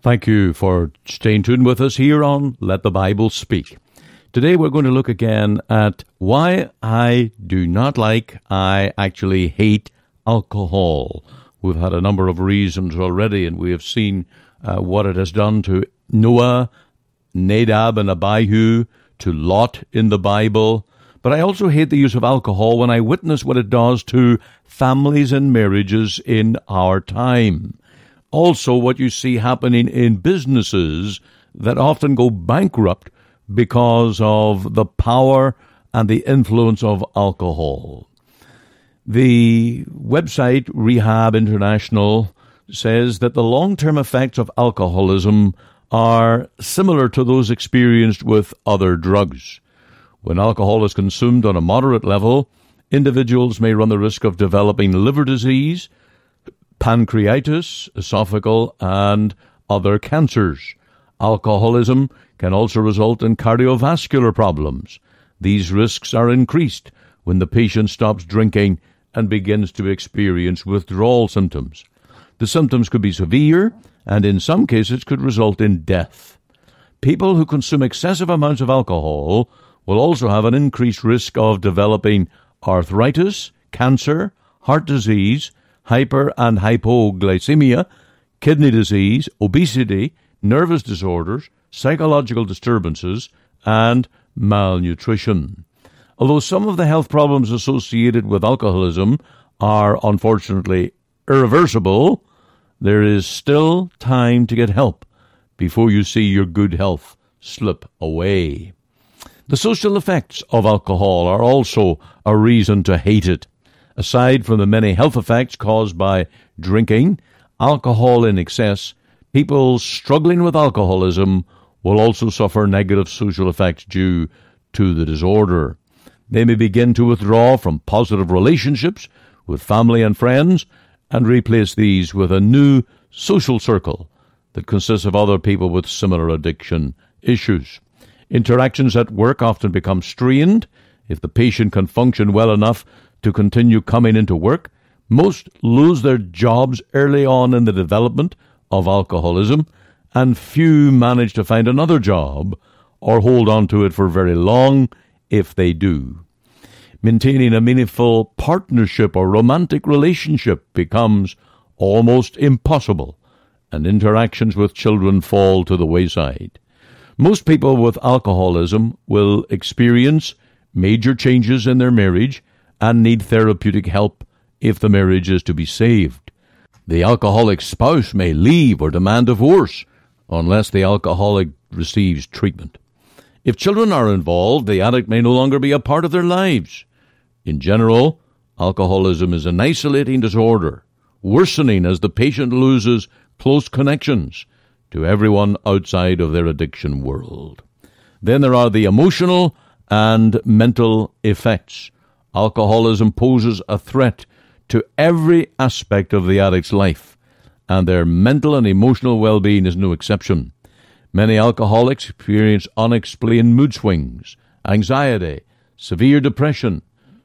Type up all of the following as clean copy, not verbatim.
Thank you for staying tuned with us here on Let the Bible Speak. Today we're going to look again at why I actually hate alcohol. We've had a number of reasons already, and we have seen what it has done to Noah, Nadab and Abihu, to Lot in the Bible. But I also hate the use of alcohol when I witness what it does to families and marriages in our time. Also, what you see happening in businesses that often go bankrupt because of the power and the influence of alcohol. The website Rehab International says that the long-term effects of alcoholism are similar to those experienced with other drugs. When alcohol is consumed on a moderate level, individuals may run the risk of developing liver disease, pancreatitis, esophageal, and other cancers. Alcoholism can also result in cardiovascular problems. These risks are increased when the patient stops drinking and begins to experience withdrawal symptoms. The symptoms could be severe, and in some cases could result in death. People who consume excessive amounts of alcohol will also have an increased risk of developing arthritis, cancer, heart disease, hyper and hypoglycemia, kidney disease, obesity, nervous disorders, psychological disturbances, and malnutrition. Although some of the health problems associated with alcoholism are unfortunately irreversible, there is still time to get help before you see your good health slip away. The social effects of alcohol are also a reason to hate it. Aside from the many health effects caused by drinking alcohol in excess, people struggling with alcoholism will also suffer negative social effects due to the disorder. They may begin to withdraw from positive relationships with family and friends and replace these with a new social circle that consists of other people with similar addiction issues. Interactions at work often become strained. If the patient can function well enough to continue coming into work, most lose their jobs early on in the development of alcoholism, and few manage to find another job or hold on to it for very long if they do. Maintaining a meaningful partnership or romantic relationship becomes almost impossible, and interactions with children fall to the wayside. Most people with alcoholism will experience major changes in their marriage and need therapeutic help if the marriage is to be saved. The alcoholic spouse may leave or demand divorce unless the alcoholic receives treatment. If children are involved, the addict may no longer be a part of their lives. In general, alcoholism is an isolating disorder, worsening as the patient loses close connections to everyone outside of their addiction world. Then there are the emotional and mental effects. Alcoholism poses a threat to every aspect of the addict's life, and their mental and emotional well-being is no exception. Many alcoholics experience unexplained mood swings, anxiety, severe depression,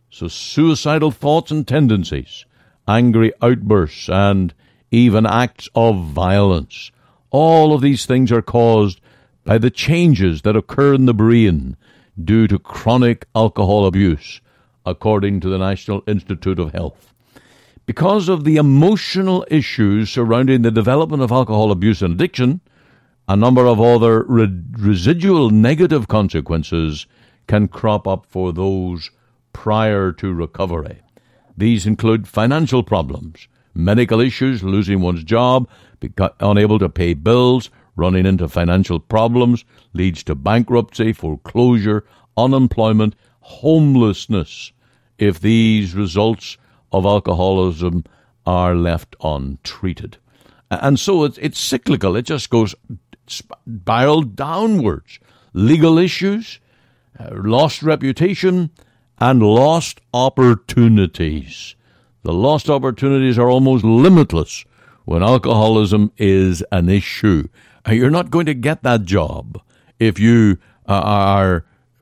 suicidal thoughts and tendencies, angry outbursts, and even acts of violence. All of these things are caused by the changes that occur in the brain due to chronic alcohol abuse, according to the National Institute of Health. Because of the emotional issues surrounding the development of alcohol abuse and addiction, a number of other residual negative consequences can crop up for those prior to recovery. These include financial problems, medical issues, losing one's job, unable to pay bills, running into financial problems, leads to bankruptcy, foreclosure, unemployment, homelessness, if these results of alcoholism are left untreated. And so it's cyclical. It just goes spiral downwards. Legal issues, lost reputation, and lost opportunities. The lost opportunities are almost limitless when alcoholism is an issue. You're not going to get that job if you are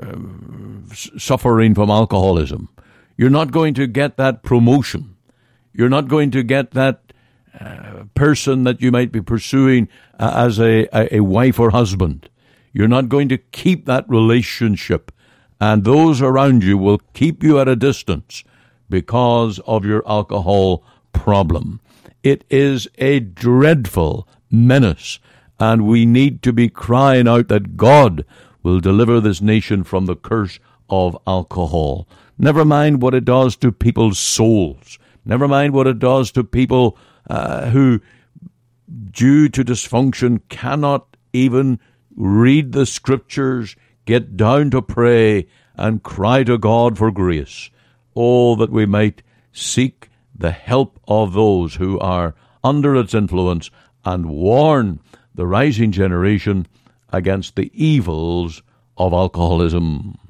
suffering from alcoholism. You're not going to get that promotion. You're not going to get that person that you might be pursuing as a wife or husband. You're not going to keep that relationship, and those around you will keep you at a distance because of your alcohol problem. It is a dreadful menace, and we need to be crying out that God will deliver this nation from the curse of alcohol. Never mind what it does to people's souls. Never mind what it does to people who, due to dysfunction, cannot even read the scriptures, get down to pray, and cry to God for grace. Oh, that we might seek the help of those who are under its influence and warn the rising generation against the evils of alcoholism.